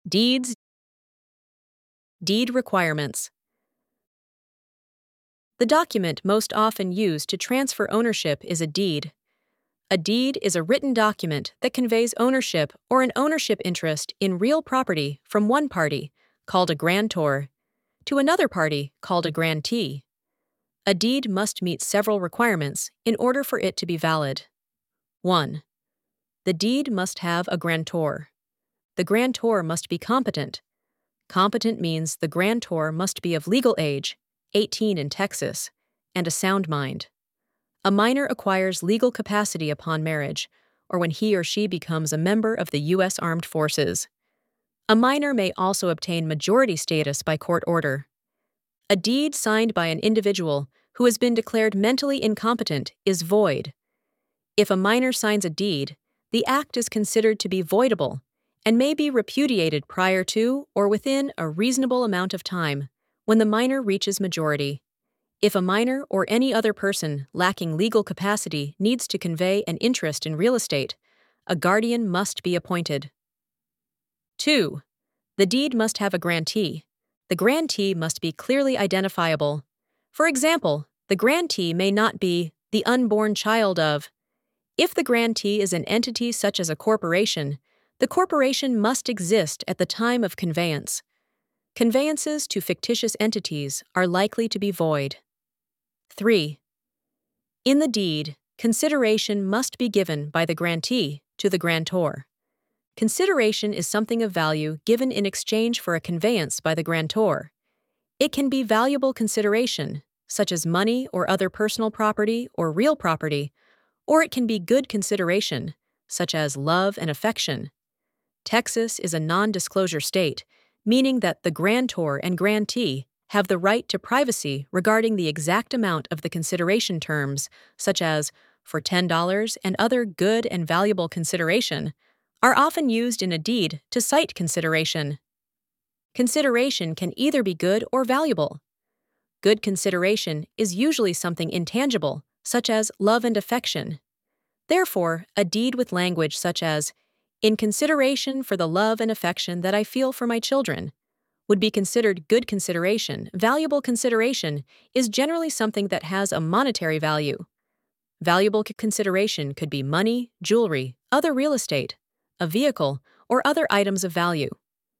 Deeds, deed requirements. The document most often used to transfer ownership is a deed. A deed is a written document that conveys ownership or an ownership interest in real property from one party, called a grantor, to another party, called a grantee. A deed must meet several requirements in order for it to be valid. 1. The deed must have a grantor. The grantor must be competent. Competent means the grantor must be of legal age, 18 in Texas, and a sound mind. A minor acquires legal capacity upon marriage, or when he or she becomes a member of the U.S. Armed Forces. A minor may also obtain majority status by court order. A deed signed by an individual who has been declared mentally incompetent is void. If a minor signs a deed, the act is considered to be voidable and may be repudiated prior to or within a reasonable amount of time when the minor reaches majority. If a minor or any other person lacking legal capacity needs to convey an interest in real estate, a guardian must be appointed. 2. The deed must have a grantee. The grantee must be clearly identifiable. For example, the grantee may not be the unborn child of. If the grantee is an entity such as a corporation, the corporation must exist at the time of conveyance. Conveyances to fictitious entities are likely to be void. 3. In the deed, consideration must be given by the grantee to the grantor. Consideration is something of value given in exchange for a conveyance by the grantor. It can be valuable consideration, such as money or other personal property or real property, or it can be good consideration, such as love and affection. Texas is a non-disclosure state, meaning that the grantor and grantee have the right to privacy regarding the exact amount of the consideration terms, such as for $10 and other good and valuable consideration, are often used in a deed to cite consideration. Consideration can either be good or valuable. Good consideration is usually something intangible, such as love and affection. Therefore, a deed with language such as, "In consideration for the love and affection that I feel for my children," would be considered good consideration. Valuable consideration is generally something that has a monetary value. Valuable consideration could be money, jewelry, other real estate, a vehicle, or other items of value.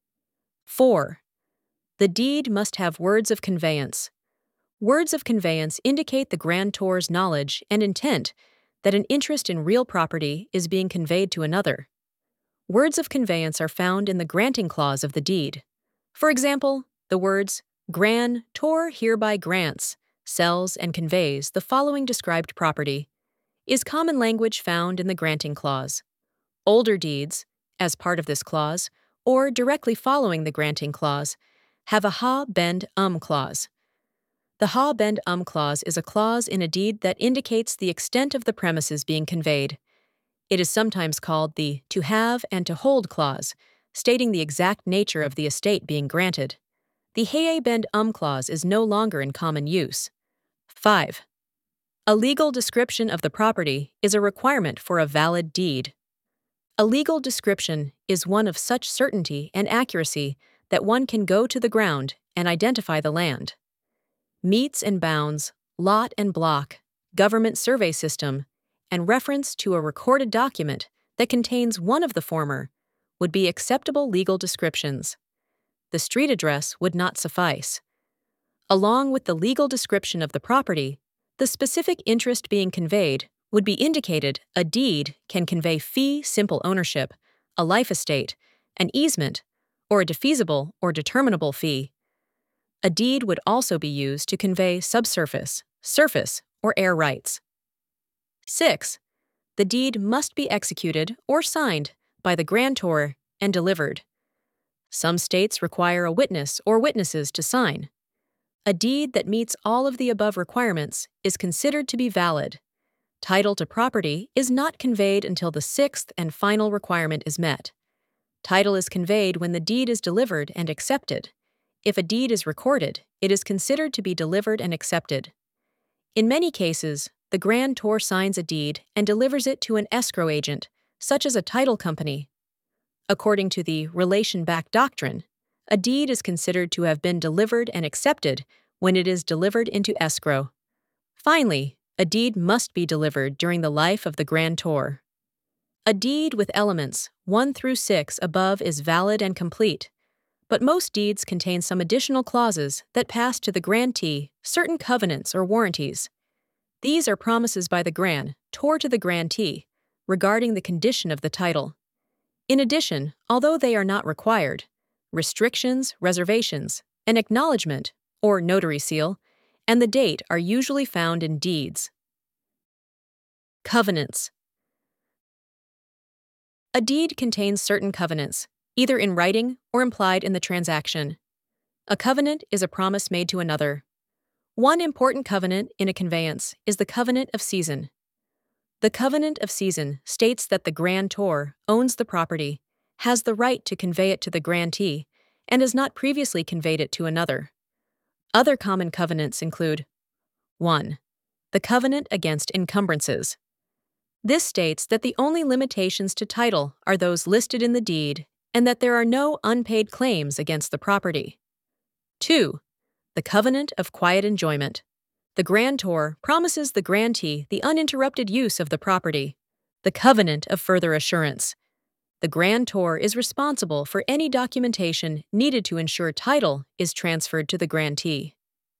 4. The deed must have words of conveyance. Words of conveyance indicate the grantor's knowledge and intent that an interest in real property is being conveyed to another. Words of conveyance are found in the granting clause of the deed. For example, the words, "Grantor hereby grants, sells, and conveys the following described property," is common language found in the granting clause. Older deeds, as part of this clause, or directly following the granting clause, have a ha bend clause. The ha bend clause is a clause in a deed that indicates the extent of the premises being conveyed. It is sometimes called the to have and to hold clause, stating the exact nature of the estate being granted. The ha bend clause is no longer in common use. 5. A legal description of the property is a requirement for a valid deed. A legal description is one of such certainty and accuracy that one can go to the ground and identify the land. Metes and bounds, lot and block, government survey system, and reference to a recorded document that contains one of the former would be acceptable legal descriptions. The street address would not suffice. Along with the legal description of the property, the specific interest being conveyed would be indicated. A deed can convey fee simple ownership, a life estate, an easement, or a defeasible or determinable fee. A deed would also be used to convey subsurface, surface, or air rights. 6. The deed must be executed or signed by the grantor and delivered. Some states require a witness or witnesses to sign. A deed that meets all of the above requirements is considered to be valid. Title to property is not conveyed until the sixth and final requirement is met. Title is conveyed when the deed is delivered and accepted. If a deed is recorded, it is considered to be delivered and accepted. In many cases, the grantor signs a deed and delivers it to an escrow agent, such as a title company. According to the relation back doctrine, a deed is considered to have been delivered and accepted when it is delivered into escrow. Finally, a deed must be delivered during the life of the grantor. A deed with elements 1 through 6 above is valid and complete, but most deeds contain some additional clauses that pass to the grantee certain covenants or warranties. These are promises by the grantor to the grantee regarding the condition of the title. In addition, although they are not required, restrictions, reservations, an acknowledgement, or notary seal, and the date are usually found in deeds. Covenants. A deed contains certain covenants, either in writing or implied in the transaction. A covenant is a promise made to another. One important covenant in a conveyance is the covenant of season. The covenant of season states that the grantor owns the property, has the right to convey it to the grantee, and has not previously conveyed it to another. Other common covenants include 1. The covenant against encumbrances. This states that the only limitations to title are those listed in the deed and that there are no unpaid claims against the property. 2. The covenant of quiet enjoyment. The grantor promises the grantee the uninterrupted use of the property. The covenant of further assurance. The grantor is responsible for any documentation needed to ensure title is transferred to the grantee.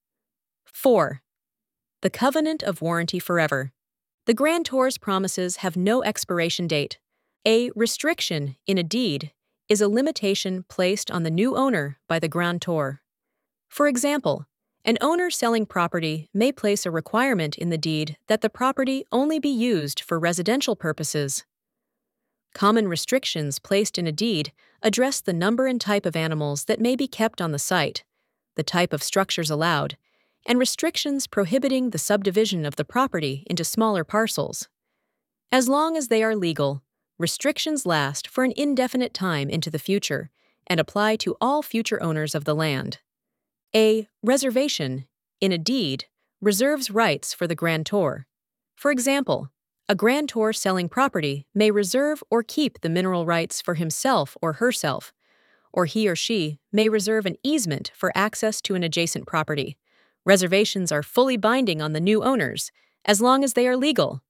4. The covenant of warranty forever. The grantor's promises have no expiration date. A restriction in a deed is a limitation placed on the new owner by the grantor. For example, an owner selling property may place a requirement in the deed that the property only be used for residential purposes. Common restrictions placed in a deed address the number and type of animals that may be kept on the site, the type of structures allowed, and restrictions prohibiting the subdivision of the property into smaller parcels. As long as they are legal, restrictions last for an indefinite time into the future and apply to all future owners of the land. A reservation in a deed reserves rights for the grantor. For example, a grantor selling property may reserve or keep the mineral rights for himself or herself, or he or she may reserve an easement for access to an adjacent property. Reservations are fully binding on the new owners, as long as they are legal.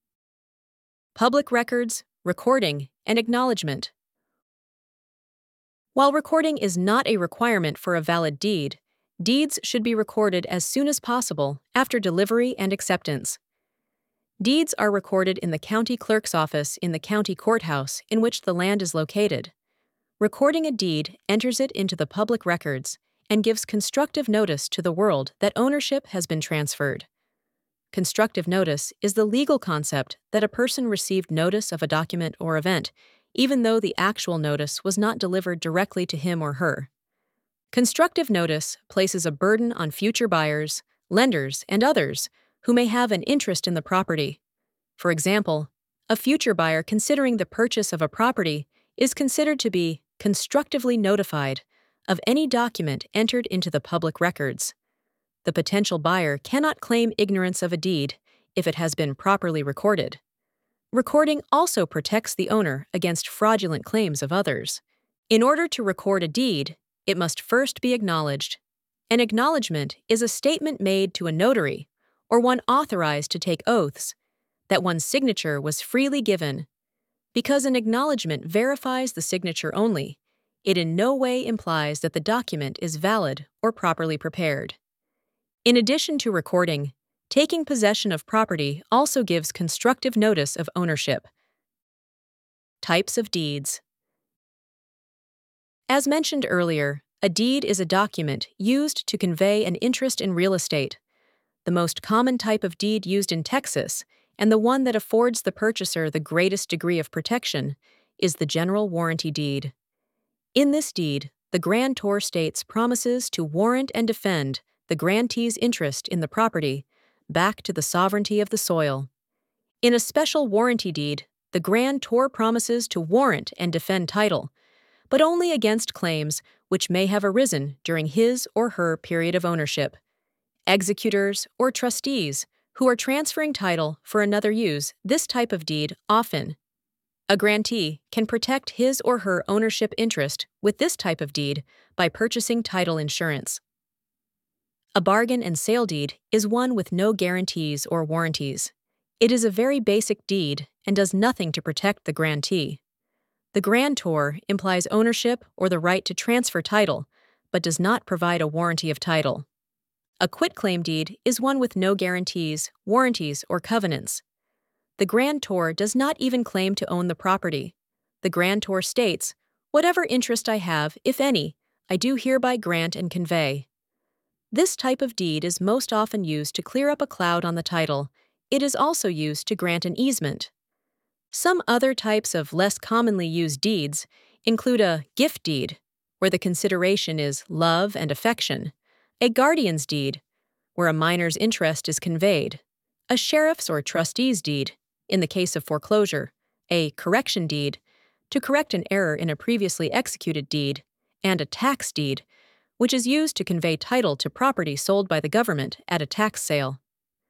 Public records, recording, and acknowledgement. While recording is not a requirement for a valid deed, deeds should be recorded as soon as possible after delivery and acceptance. Deeds are recorded in the county clerk's office in the county courthouse in which the land is located. Recording a deed enters it into the public records and gives constructive notice to the world that ownership has been transferred. Constructive notice is the legal concept that a person received notice of a document or event, even though the actual notice was not delivered directly to him or her. Constructive notice places a burden on future buyers, lenders, and others who may have an interest in the property. For example, a future buyer considering the purchase of a property is considered to be constructively notified of any document entered into the public records. The potential buyer cannot claim ignorance of a deed if it has been properly recorded. Recording also protects the owner against fraudulent claims of others. In order to record a deed, it must first be acknowledged. An acknowledgement is a statement made to a notary, or one authorized to take oaths, that one's signature was freely given. Because an acknowledgement verifies the signature only, it in no way implies that the document is valid or properly prepared. In addition to recording, taking possession of property also gives constructive notice of ownership. Types of deeds. As mentioned earlier, a deed is a document used to convey an interest in real estate. The most common type of deed used in Texas, and the one that affords the purchaser the greatest degree of protection, is the general warranty deed. In this deed, the grantor states promises to warrant and defend the grantee's interest in the property back to the sovereignty of the soil. In a special warranty deed, the grantor promises to warrant and defend title, but only against claims which may have arisen during his or her period of ownership. Executors or trustees who are transferring title for another use this type of deed often A grantee can protect his or her ownership interest with this type of deed by purchasing title insurance. A bargain and sale deed is one with no guarantees or warranties. It is a very basic deed and does nothing to protect the grantee. The grantor implies ownership or the right to transfer title, but does not provide a warranty of title. A quitclaim deed is one with no guarantees, warranties, or covenants. The grantor does not even claim to own the property. The grantor states, "Whatever interest I have, if any, I do hereby grant and convey." This type of deed is most often used to clear up a cloud on the title. It is also used to grant an easement. Some other types of less commonly used deeds include a gift deed, where the consideration is love and affection, a guardian's deed, where a minor's interest is conveyed, a sheriff's or trustee's deed, in the case of foreclosure, a correction deed, to correct an error in a previously executed deed, and a tax deed, which is used to convey title to property sold by the government at a tax sale.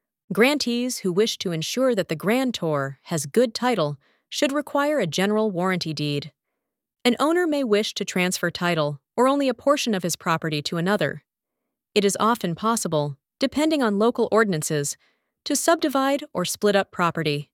Grantees who wish to ensure that the grantor has good title should require a general warranty deed. An owner may wish to transfer title or only a portion of his property to another. It is often possible, depending on local ordinances, to subdivide or split up property.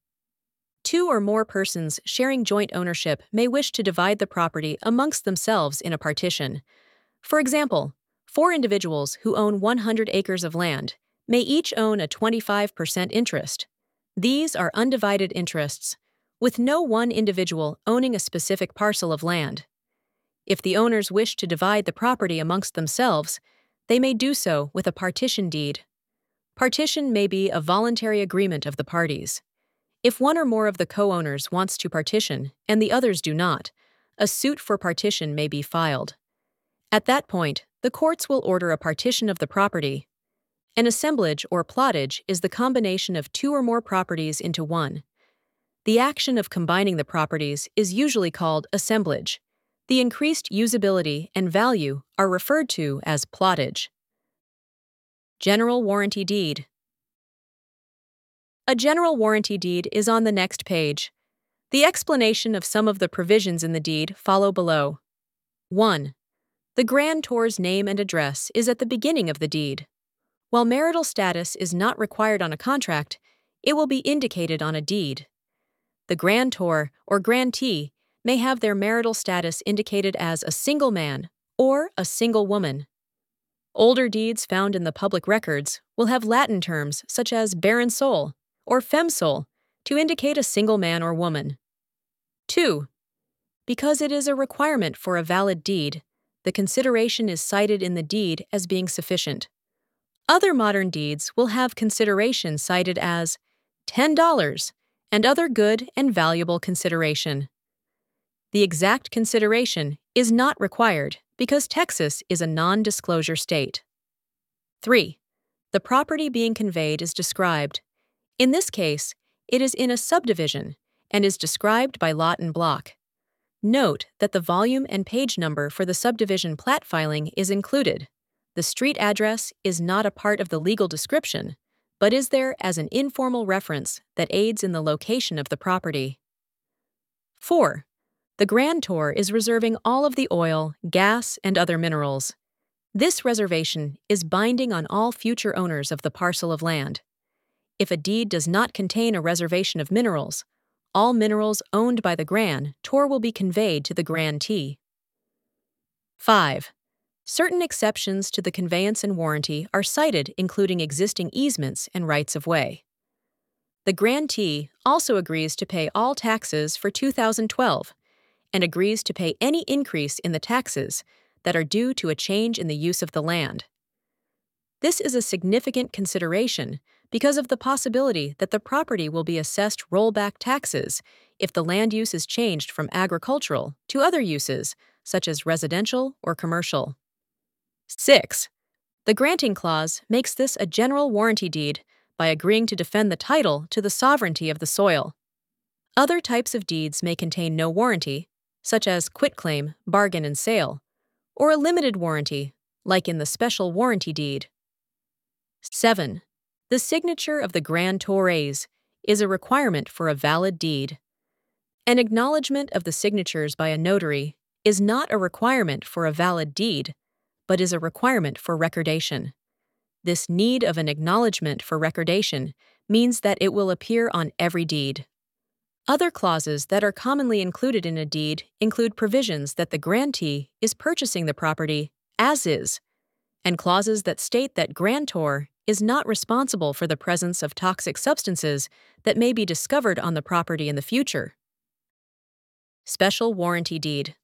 Two or more persons sharing joint ownership may wish to divide the property amongst themselves in a partition. For example, 4 individuals who own 100 acres of land may each own a 25% interest. These are undivided interests, with no one individual owning a specific parcel of land. If the owners wish to divide the property amongst themselves, they may do so with a partition deed. Partition may be a voluntary agreement of the parties. If one or more of the co-owners wants to partition and the others do not, a suit for partition may be filed. At that point, the courts will order a partition of the property. An assemblage or plottage is the combination of 2 or more properties into one. The action of combining the properties is usually called assemblage. The increased usability and value are referred to as plottage. General warranty deed. A general warranty deed is on the next page. The explanation of some of the provisions in the deed follow below. 1. The grantor's name and address is at the beginning of the deed. While marital status is not required on a contract, it will be indicated on a deed. The grantor or grantee may have their marital status indicated as a single man or a single woman. Older deeds found in the public records will have Latin terms such as baron sole or fem sole to indicate a single man or woman. 2. Because it is a requirement for a valid deed, the consideration is cited in the deed as being sufficient. Other modern deeds will have consideration cited as $10 and other good and valuable consideration. The exact consideration is not required because Texas is a non-disclosure state. 3. The property being conveyed is described. In this case, it is in a subdivision and is described by lot and block. Note that the volume and page number for the subdivision plat filing is included. The street address is not a part of the legal description, but is there as an informal reference that aids in the location of the property. 4. The grantor is reserving all of the oil, gas, and other minerals. This reservation is binding on all future owners of the parcel of land. If a deed does not contain a reservation of minerals, all minerals owned by the grantor will be conveyed to the grantee. 5. Certain exceptions to the conveyance and warranty are cited, including existing easements and rights of way. The grantee also agrees to pay all taxes for 2012 and agrees to pay any increase in the taxes that are due to a change in the use of the land. This is a significant consideration because of the possibility that the property will be assessed rollback taxes if the land use is changed from agricultural to other uses, such as residential or commercial. 6. The granting clause makes this a general warranty deed by agreeing to defend the title to the sovereignty of the soil. Other types of deeds may contain no warranty, such as quitclaim, bargain and sale, or a limited warranty, like in the special warranty deed. 7. The signature of the grantores is a requirement for a valid deed. An acknowledgement of the signatures by a notary is not a requirement for a valid deed, but is a requirement for recordation. This need of an acknowledgement for recordation means that it will appear on every deed. Other clauses that are commonly included in a deed include provisions that the grantee is purchasing the property as is, and clauses that state that grantor is not responsible for the presence of toxic substances that may be discovered on the property in the future. Special Warranty Deed.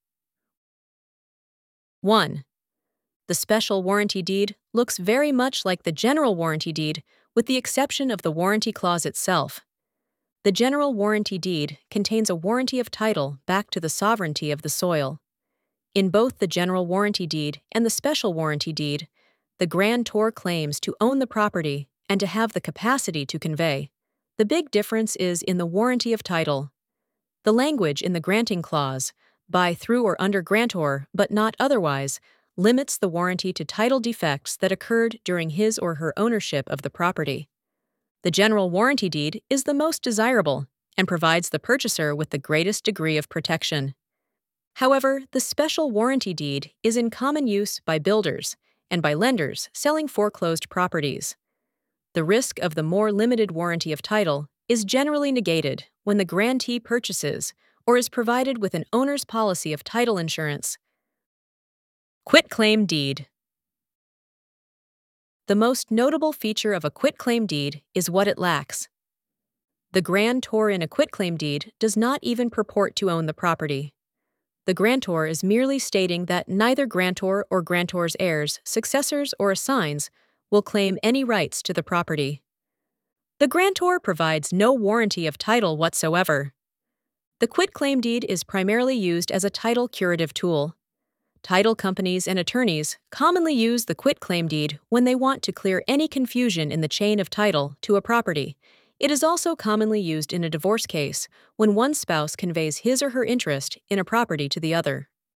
1. The special warranty deed looks very much like the general warranty deed, with the exception of the warranty clause itself. The general warranty deed contains a warranty of title back to the sovereignty of the soil. In both the general warranty deed and the special warranty deed, the grantor claims to own the property and to have the capacity to convey. The big difference is in the warranty of title. The language in the granting clause, by, through, or under grantor, but not otherwise, limits the warranty to title defects that occurred during his or her ownership of the property. The general warranty deed is the most desirable and provides the purchaser with the greatest degree of protection. However, the special warranty deed is in common use by builders and by lenders selling foreclosed properties. The risk of the more limited warranty of title is generally negated when the grantee purchases or is provided with an owner's policy of title insurance. Quitclaim deed. The most notable feature of a quitclaim deed is what it lacks. The grantor in a quitclaim deed does not even purport to own the property. The grantor is merely stating that neither grantor or grantor's heirs, successors, or assigns will claim any rights to the property. The grantor provides no warranty of title whatsoever. The quitclaim deed is primarily used as a title curative tool. Title companies and attorneys commonly use the quitclaim deed when they want to clear any confusion in the chain of title to a property. It is also commonly used in a divorce case when one spouse conveys his or her interest in a property to the other.